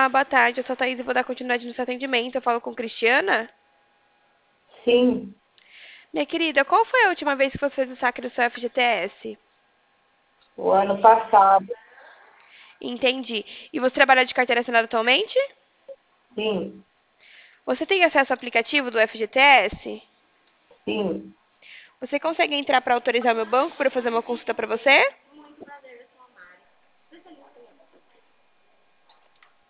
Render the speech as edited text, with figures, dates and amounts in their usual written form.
Olá, boa tarde. Eu sou a Thaís e vou dar continuidade no seu atendimento. Eu falo com Cristiana. Sim, Minha querida, qual foi a última vez que você fez o saque do seu FGTS? o ano passado, Entendi. E você trabalha de carteira assinada atualmente? sim, Você tem acesso ao aplicativo do FGTS? sim. Você consegue entrar para autorizar o meu banco para eu fazer uma consulta para você?